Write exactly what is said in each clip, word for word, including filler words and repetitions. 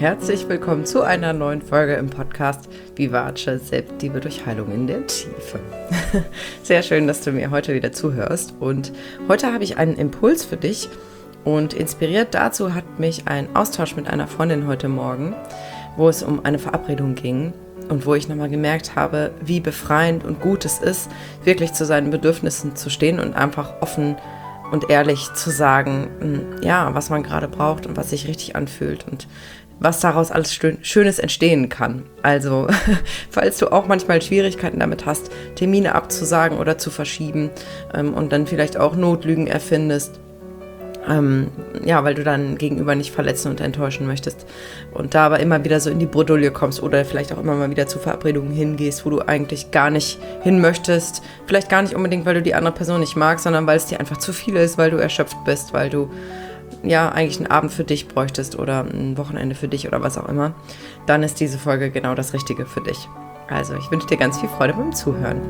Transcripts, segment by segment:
Herzlich willkommen zu einer neuen Folge im Podcast Vivace Selbstliebe durch Heilung in der Tiefe. Sehr schön, dass du mir heute wieder zuhörst, und heute habe ich einen Impuls für dich, und inspiriert dazu hat mich ein Austausch mit einer Freundin heute Morgen, wo es um eine Verabredung ging und wo ich nochmal gemerkt habe, wie befreiend und gut es ist, wirklich zu seinen Bedürfnissen zu stehen und einfach offen und ehrlich zu sagen, ja, was man gerade braucht und was sich richtig anfühlt und was daraus alles Schönes entstehen kann. Also, falls du auch manchmal Schwierigkeiten damit hast, Termine abzusagen oder zu verschieben ähm, und dann vielleicht auch Notlügen erfindest, ähm, ja, weil du dann Gegenüber nicht verletzen und enttäuschen möchtest und da aber immer wieder so in die Bredouille kommst oder vielleicht auch immer mal wieder zu Verabredungen hingehst, wo du eigentlich gar nicht hin möchtest, vielleicht gar nicht unbedingt, weil du die andere Person nicht magst, sondern weil es dir einfach zu viel ist, weil du erschöpft bist, weil du ja eigentlich einen Abend für dich bräuchtest oder ein Wochenende für dich oder was auch immer, dann ist diese Folge genau das Richtige für dich. Also ich wünsche dir ganz viel Freude beim Zuhören.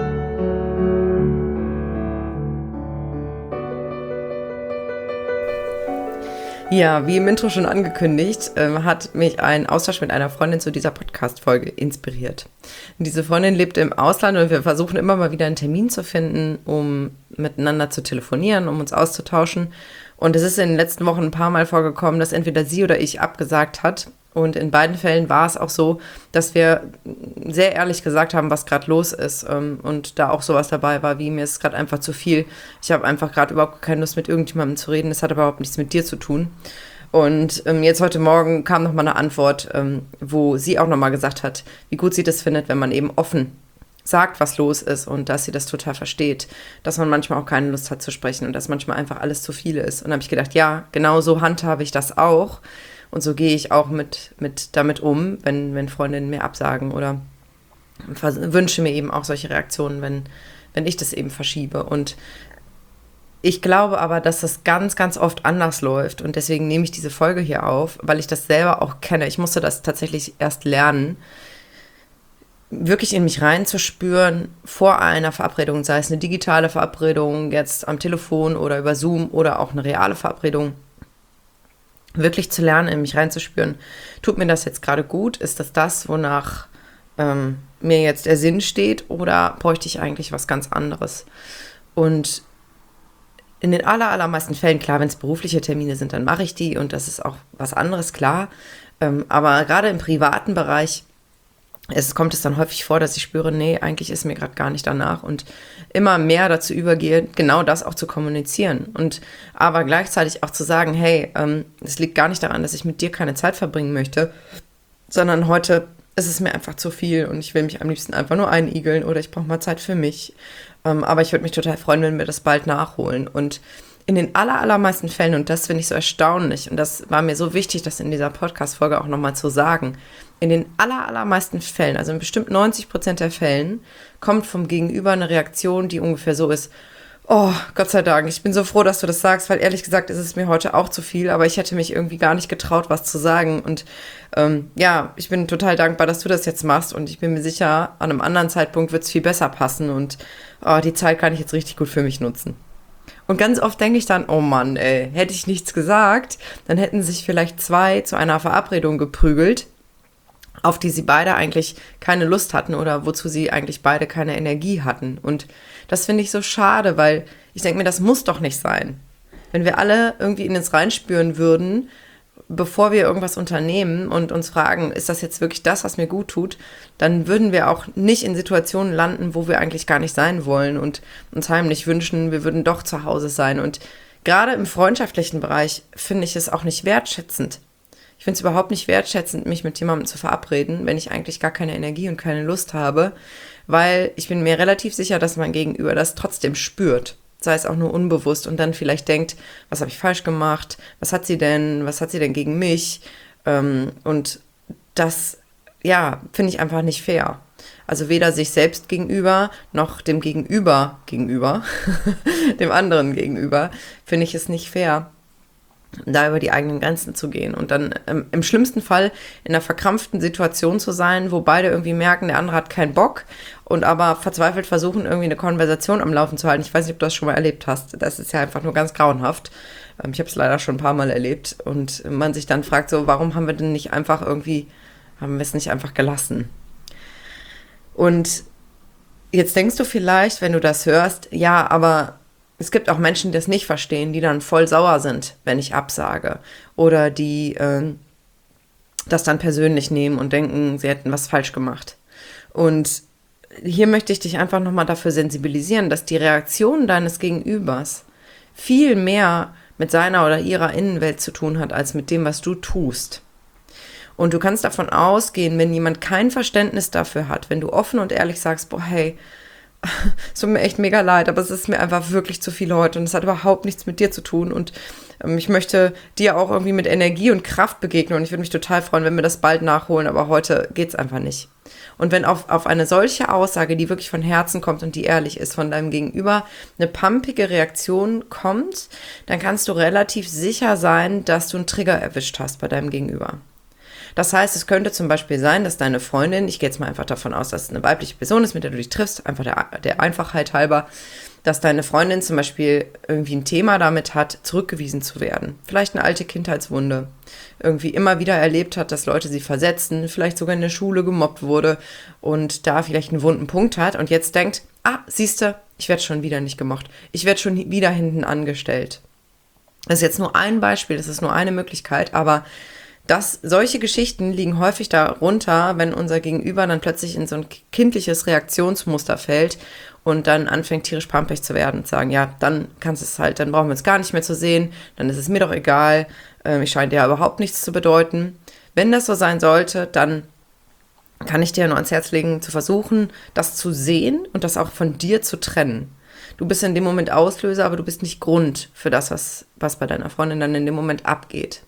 Ja, wie im Intro schon angekündigt, äh, hat mich ein Austausch mit einer Freundin zu dieser Podcast-Folge inspiriert. Und diese Freundin lebt im Ausland und wir versuchen immer mal wieder einen Termin zu finden, um miteinander zu telefonieren, um uns auszutauschen. Und es ist in den letzten Wochen ein paar Mal vorgekommen, dass entweder sie oder ich abgesagt hat. Und in beiden Fällen war es auch so, dass wir sehr ehrlich gesagt haben, was gerade los ist. Und da auch sowas dabei war, wie mir ist gerade einfach zu viel. Ich habe einfach gerade überhaupt keine Lust, mit irgendjemandem zu reden. Das hat überhaupt nichts mit dir zu tun. Und ähm, jetzt heute Morgen kam nochmal eine Antwort, ähm, wo sie auch nochmal gesagt hat, wie gut sie das findet, wenn man eben offen sagt, was los ist und dass sie das total versteht, dass man manchmal auch keine Lust hat zu sprechen und dass manchmal einfach alles zu viel ist. Und da habe ich gedacht, ja, genau so handhabe ich das auch. Und so gehe ich auch mit, mit damit um, wenn, wenn Freundinnen mir absagen oder wünsche mir eben auch solche Reaktionen, wenn, wenn ich das eben verschiebe. Und ich glaube aber, dass das ganz, ganz oft anders läuft. Und deswegen nehme ich diese Folge hier auf, weil ich das selber auch kenne. Ich musste das tatsächlich erst lernen, wirklich in mich reinzuspüren vor einer Verabredung, sei es eine digitale Verabredung, jetzt am Telefon oder über Zoom oder auch eine reale Verabredung. Wirklich zu lernen, in mich reinzuspüren, tut mir das jetzt gerade gut? Ist das das, wonach ähm, mir jetzt der Sinn steht, oder bräuchte ich eigentlich was ganz anderes? Und in den aller, allermeisten Fällen, klar, wenn es berufliche Termine sind, dann mache ich die und das ist auch was anderes, klar. Ähm, aber gerade im privaten Bereich es kommt es dann häufig vor, dass ich spüre, nee, eigentlich ist mir gerade gar nicht danach, und immer mehr dazu übergehe, genau das auch zu kommunizieren und aber gleichzeitig auch zu sagen, hey, ähm, es liegt gar nicht daran, dass ich mit dir keine Zeit verbringen möchte, sondern heute ist es mir einfach zu viel und ich will mich am liebsten einfach nur einigeln oder ich brauche mal Zeit für mich, ähm, aber ich würde mich total freuen, wenn wir das bald nachholen. Und in den aller, allermeisten Fällen, und das finde ich so erstaunlich und das war mir so wichtig, das in dieser Podcast-Folge auch nochmal zu sagen, in den aller, allermeisten Fällen, also in bestimmt neunzig Prozent der Fällen, kommt vom Gegenüber eine Reaktion, die ungefähr so ist, oh, Gott sei Dank, ich bin so froh, dass du das sagst, weil ehrlich gesagt ist es mir heute auch zu viel, aber ich hätte mich irgendwie gar nicht getraut, was zu sagen. Und ähm, ja, ich bin total dankbar, dass du das jetzt machst, und ich bin mir sicher, an einem anderen Zeitpunkt wird es viel besser passen und oh, die Zeit kann ich jetzt richtig gut für mich nutzen. Und ganz oft denke ich dann, oh Mann, ey, hätte ich nichts gesagt, dann hätten sich vielleicht zwei zu einer Verabredung geprügelt, auf die sie beide eigentlich keine Lust hatten oder wozu sie eigentlich beide keine Energie hatten. Und das finde ich so schade, weil ich denke mir, das muss doch nicht sein. Wenn wir alle irgendwie in uns reinspüren würden, bevor wir irgendwas unternehmen und uns fragen, ist das jetzt wirklich das, was mir gut tut, dann würden wir auch nicht in Situationen landen, wo wir eigentlich gar nicht sein wollen und uns heimlich wünschen, wir würden doch zu Hause sein. Und gerade im freundschaftlichen Bereich finde ich es auch nicht wertschätzend. Ich finde es überhaupt nicht wertschätzend, mich mit jemandem zu verabreden, wenn ich eigentlich gar keine Energie und keine Lust habe, weil ich bin mir relativ sicher, dass mein Gegenüber das trotzdem spürt, sei es auch nur unbewusst, und dann vielleicht denkt, was habe ich falsch gemacht, was hat sie denn, was hat sie denn gegen mich, ähm, und das, ja, finde ich einfach nicht fair. Also weder sich selbst gegenüber, noch dem Gegenüber gegenüber, dem anderen gegenüber, finde ich es nicht fair, da über die eigenen Grenzen zu gehen und dann ähm, im schlimmsten Fall in einer verkrampften Situation zu sein, wo beide irgendwie merken, der andere hat keinen Bock und aber verzweifelt versuchen, irgendwie eine Konversation am Laufen zu halten. Ich weiß nicht, ob du das schon mal erlebt hast. Das ist ja einfach nur ganz grauenhaft. Ähm, ich habe es leider schon ein paar Mal erlebt und man sich dann fragt, so, warum haben wir denn nicht einfach irgendwie, haben wir es nicht einfach gelassen? Und jetzt denkst du vielleicht, wenn du das hörst, ja, aber es gibt auch Menschen, die das nicht verstehen, die dann voll sauer sind, wenn ich absage. Oder die äh, das dann persönlich nehmen und denken, sie hätten was falsch gemacht. Und hier möchte ich dich einfach nochmal dafür sensibilisieren, dass die Reaktion deines Gegenübers viel mehr mit seiner oder ihrer Innenwelt zu tun hat, als mit dem, was du tust. Und du kannst davon ausgehen, wenn jemand kein Verständnis dafür hat, wenn du offen und ehrlich sagst, boah, hey, es tut mir echt mega leid, aber es ist mir einfach wirklich zu viel heute und es hat überhaupt nichts mit dir zu tun und ähm, ich möchte dir auch irgendwie mit Energie und Kraft begegnen und ich würde mich total freuen, wenn wir das bald nachholen, aber heute geht's einfach nicht. Und wenn auf, auf eine solche Aussage, die wirklich von Herzen kommt und die ehrlich ist, von deinem Gegenüber eine pumpige Reaktion kommt, dann kannst du relativ sicher sein, dass du einen Trigger erwischt hast bei deinem Gegenüber. Das heißt, es könnte zum Beispiel sein, dass deine Freundin, ich gehe jetzt mal einfach davon aus, dass es eine weibliche Person ist, mit der du dich triffst, einfach der, der Einfachheit halber, dass deine Freundin zum Beispiel irgendwie ein Thema damit hat, zurückgewiesen zu werden. Vielleicht eine alte Kindheitswunde. Irgendwie immer wieder erlebt hat, dass Leute sie versetzen, vielleicht sogar in der Schule gemobbt wurde und da vielleicht einen wunden Punkt hat und jetzt denkt, ah, siehste, ich werde schon wieder nicht gemocht. Ich werde schon wieder hinten angestellt. Das ist jetzt nur ein Beispiel, das ist nur eine Möglichkeit, aber Das, solche Geschichten liegen häufig darunter, wenn unser Gegenüber dann plötzlich in so ein kindliches Reaktionsmuster fällt und dann anfängt tierisch pampig zu werden und sagen, ja, dann kannst es halt, dann brauchen wir es gar nicht mehr zu sehen, dann ist es mir doch egal, äh, ich scheine dir überhaupt nichts zu bedeuten. Wenn das so sein sollte, dann kann ich dir nur ans Herz legen, zu versuchen, das zu sehen und das auch von dir zu trennen. Du bist in dem Moment Auslöser, aber du bist nicht Grund für das, was, was bei deiner Freundin dann in dem Moment abgeht.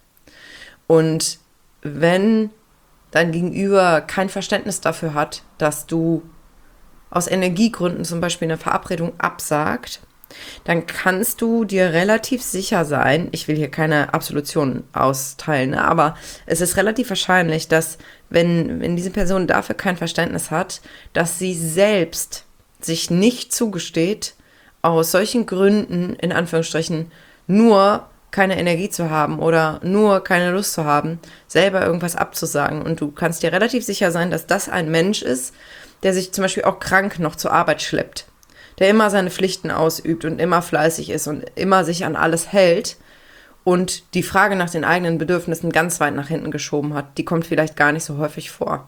Und wenn dein Gegenüber kein Verständnis dafür hat, dass du aus Energiegründen zum Beispiel eine Verabredung absagt, dann kannst du dir relativ sicher sein, ich will hier keine Absolution austeilen, aber es ist relativ wahrscheinlich, dass wenn, wenn diese Person dafür kein Verständnis hat, dass sie selbst sich nicht zugesteht, aus solchen Gründen, in Anführungsstrichen, nur keine Energie zu haben oder nur keine Lust zu haben, selber irgendwas abzusagen. Und du kannst dir relativ sicher sein, dass das ein Mensch ist, der sich zum Beispiel auch krank noch zur Arbeit schleppt, der immer seine Pflichten ausübt und immer fleißig ist und immer sich an alles hält und die Frage nach den eigenen Bedürfnissen ganz weit nach hinten geschoben hat. Die kommt vielleicht gar nicht so häufig vor.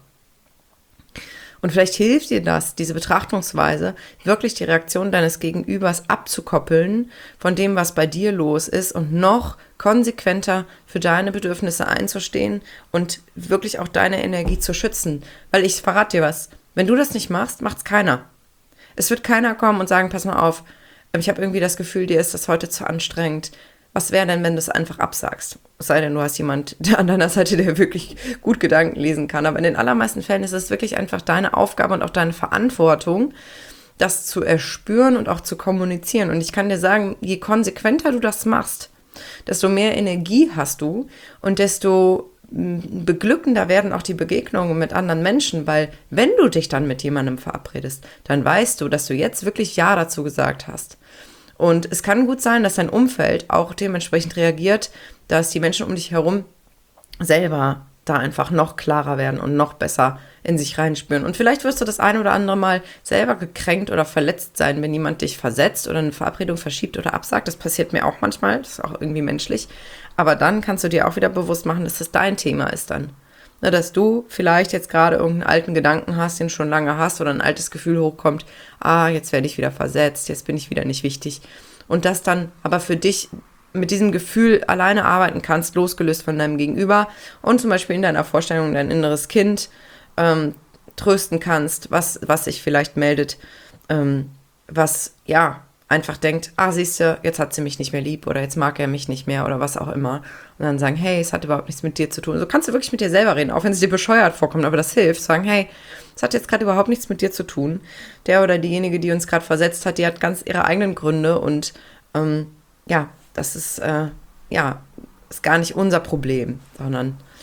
Und vielleicht hilft dir das, diese Betrachtungsweise, wirklich die Reaktion deines Gegenübers abzukoppeln von dem, was bei dir los ist und noch konsequenter für deine Bedürfnisse einzustehen und wirklich auch deine Energie zu schützen. Weil ich verrate dir was, wenn du das nicht machst, macht's keiner. Es wird keiner kommen und sagen, pass mal auf, ich habe irgendwie das Gefühl, dir ist das heute zu anstrengend. Was wäre denn, wenn du es einfach absagst? Es sei denn, du hast jemand an deiner Seite, der wirklich gut Gedanken lesen kann. Aber in den allermeisten Fällen ist es wirklich einfach deine Aufgabe und auch deine Verantwortung, das zu erspüren und auch zu kommunizieren. Und ich kann dir sagen, je konsequenter du das machst, desto mehr Energie hast du und desto beglückender werden auch die Begegnungen mit anderen Menschen, weil wenn du dich dann mit jemandem verabredest, dann weißt du, dass du jetzt wirklich Ja dazu gesagt hast. Und es kann gut sein, dass dein Umfeld auch dementsprechend reagiert, dass die Menschen um dich herum selber da einfach noch klarer werden und noch besser in sich reinspüren. Und vielleicht wirst du das ein oder andere Mal selber gekränkt oder verletzt sein, wenn jemand dich versetzt oder eine Verabredung verschiebt oder absagt. Das passiert mir auch manchmal, das ist auch irgendwie menschlich. Aber dann kannst du dir auch wieder bewusst machen, dass das dein Thema ist dann. Na, dass du vielleicht jetzt gerade irgendeinen alten Gedanken hast, den du schon lange hast oder ein altes Gefühl hochkommt, ah, jetzt werde ich wieder versetzt, jetzt bin ich wieder nicht wichtig. Und das dann aber für dich mit diesem Gefühl alleine arbeiten kannst, losgelöst von deinem Gegenüber und zum Beispiel in deiner Vorstellung dein inneres Kind ähm, trösten kannst, was, was sich vielleicht meldet, ähm, was ja einfach denkt, ah, siehst du, jetzt hat sie mich nicht mehr lieb oder jetzt mag er mich nicht mehr oder was auch immer. Und dann sagen, hey, es hat überhaupt nichts mit dir zu tun. So kannst du wirklich mit dir selber reden, auch wenn es dir bescheuert vorkommt, aber das hilft. Sagen, hey, es hat jetzt gerade überhaupt nichts mit dir zu tun. Der oder diejenige, die uns gerade versetzt hat, die hat ganz ihre eigenen Gründe und ähm, ja, das ist, äh, ja, ist gar nicht unser Problem, sondern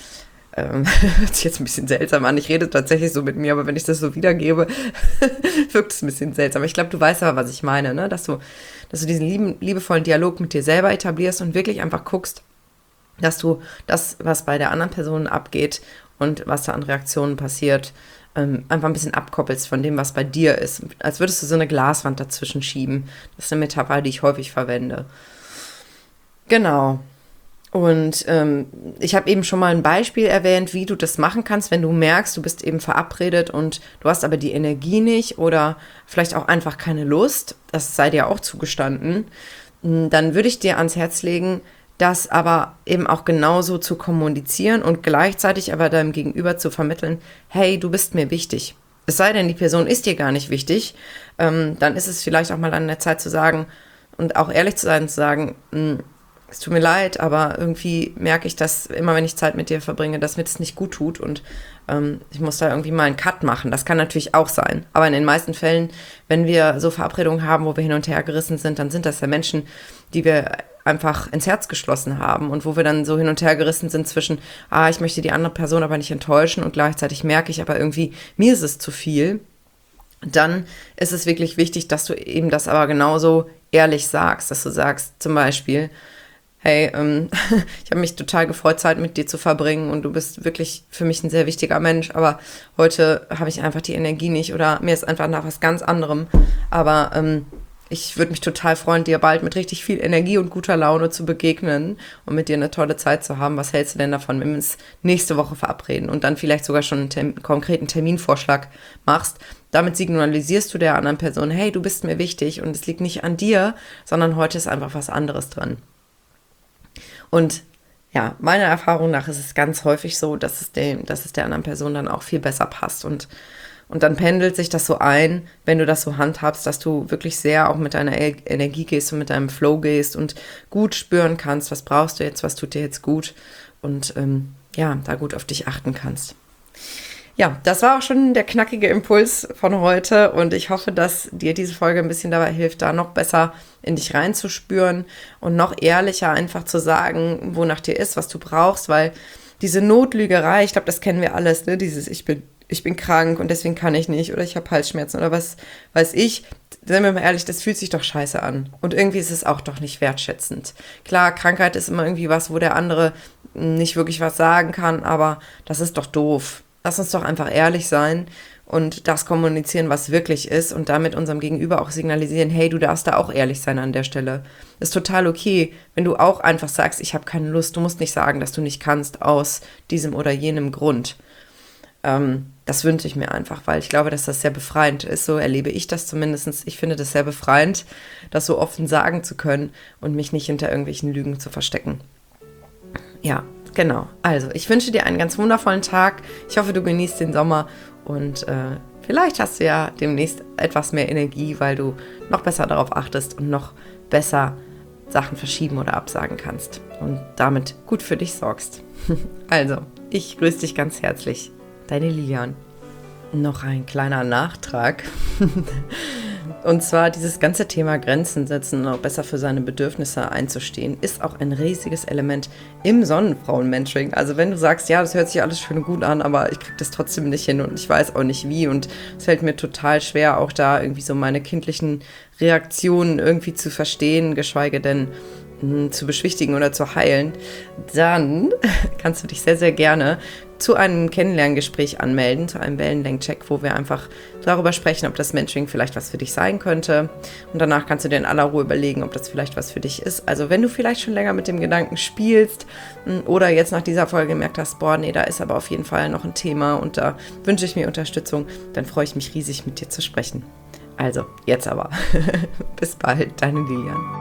Ähm, hört sich jetzt ein bisschen seltsam an. Ich rede tatsächlich so mit mir, aber wenn ich das so wiedergebe, wirkt es ein bisschen seltsam. Aber ich glaube, du weißt aber, was ich meine, ne? Dass du, dass du diesen lieben, liebevollen Dialog mit dir selber etablierst und wirklich einfach guckst, dass du das, was bei der anderen Person abgeht und was da an Reaktionen passiert, ähm, einfach ein bisschen abkoppelst von dem, was bei dir ist. Als würdest du so eine Glaswand dazwischen schieben. Das ist eine Metapher, die ich häufig verwende. Genau. Und ähm, ich habe eben schon mal ein Beispiel erwähnt, wie du das machen kannst, wenn du merkst, du bist eben verabredet und du hast aber die Energie nicht oder vielleicht auch einfach keine Lust, das sei dir auch zugestanden, dann würde ich dir ans Herz legen, das aber eben auch genauso zu kommunizieren und gleichzeitig aber deinem Gegenüber zu vermitteln, hey, du bist mir wichtig. Es sei denn, die Person ist dir gar nicht wichtig, ähm, dann ist es vielleicht auch mal an der Zeit zu sagen und auch ehrlich zu sein, zu sagen, es tut mir leid, aber irgendwie merke ich, dass immer, wenn ich Zeit mit dir verbringe, dass mir das nicht gut tut und ähm, ich muss da irgendwie mal einen Cut machen. Das kann natürlich auch sein. Aber in den meisten Fällen, wenn wir so Verabredungen haben, wo wir hin und her gerissen sind, dann sind das ja Menschen, die wir einfach ins Herz geschlossen haben und wo wir dann so hin und her gerissen sind zwischen, ah, ich möchte die andere Person aber nicht enttäuschen und gleichzeitig merke ich aber irgendwie, mir ist es zu viel. Dann ist es wirklich wichtig, dass du eben das aber genauso ehrlich sagst, dass du sagst zum Beispiel, hey, ähm, ich habe mich total gefreut, Zeit mit dir zu verbringen und du bist wirklich für mich ein sehr wichtiger Mensch, aber heute habe ich einfach die Energie nicht oder mir ist einfach nach was ganz anderem, aber ähm, ich würde mich total freuen, dir bald mit richtig viel Energie und guter Laune zu begegnen und mit dir eine tolle Zeit zu haben. Was hältst du denn davon, wenn wir uns nächste Woche verabreden und dann vielleicht sogar schon einen Termin, konkreten Terminvorschlag machst? Damit signalisierst du der anderen Person, hey, du bist mir wichtig und es liegt nicht an dir, sondern heute ist einfach was anderes dran. Und ja, meiner Erfahrung nach ist es ganz häufig so, dass es, dem, dass es der anderen Person dann auch viel besser passt. Und, und dann pendelt sich das so ein, wenn du das so handhabst, dass du wirklich sehr auch mit deiner Energie gehst und mit deinem Flow gehst und gut spüren kannst, was brauchst du jetzt, was tut dir jetzt gut und ähm, ja, da gut auf dich achten kannst. Ja, das war auch schon der knackige Impuls von heute und ich hoffe, dass dir diese Folge ein bisschen dabei hilft, da noch besser in dich reinzuspüren und noch ehrlicher einfach zu sagen, wonach dir ist, was du brauchst, weil diese Notlügerei, ich glaube, das kennen wir alles, ne? Dieses ich bin, ich bin krank und deswegen kann ich nicht oder ich habe Halsschmerzen oder was weiß ich, seien wir mal ehrlich, das fühlt sich doch scheiße an und irgendwie ist es auch doch nicht wertschätzend. Klar, Krankheit ist immer irgendwie was, wo der andere nicht wirklich was sagen kann, aber das ist doch doof. Lass uns doch einfach ehrlich sein und das kommunizieren, was wirklich ist und damit unserem Gegenüber auch signalisieren, hey, du darfst da auch ehrlich sein an der Stelle. Ist total okay, wenn du auch einfach sagst, ich habe keine Lust. Du musst nicht sagen, dass du nicht kannst aus diesem oder jenem Grund. Ähm, das wünsche ich mir einfach, weil ich glaube, dass das sehr befreiend ist. So erlebe ich das zumindest. Ich finde das sehr befreiend, das so offen sagen zu können und mich nicht hinter irgendwelchen Lügen zu verstecken. Ja, genau. Also, ich wünsche dir einen ganz wundervollen Tag. Ich hoffe, du genießt den Sommer und äh, vielleicht hast du ja demnächst etwas mehr Energie, weil du noch besser darauf achtest und noch besser Sachen verschieben oder absagen kannst und damit gut für dich sorgst. Also, ich grüße dich ganz herzlich. Deine Lilian. Noch ein kleiner Nachtrag. Und zwar dieses ganze Thema Grenzen setzen und auch besser für seine Bedürfnisse einzustehen, ist auch ein riesiges Element im Sonnenfrauen-Mentoring. Also wenn du sagst, ja, das hört sich alles schön und gut an, aber ich kriege das trotzdem nicht hin und ich weiß auch nicht wie und es fällt mir total schwer, auch da irgendwie so meine kindlichen Reaktionen irgendwie zu verstehen, geschweige denn mh, zu beschwichtigen oder zu heilen, dann kannst du dich sehr, sehr gerne zu einem Kennenlerngespräch anmelden, zu einem Wellenlenkcheck, wo wir einfach darüber sprechen, ob das Mentoring vielleicht was für dich sein könnte. Und danach kannst du dir in aller Ruhe überlegen, ob das vielleicht was für dich ist. Also wenn du vielleicht schon länger mit dem Gedanken spielst oder jetzt nach dieser Folge gemerkt hast, boah, nee, da ist aber auf jeden Fall noch ein Thema und da wünsche ich mir Unterstützung, dann freue ich mich riesig, mit dir zu sprechen. Also, jetzt aber. Bis bald, deine Lilian.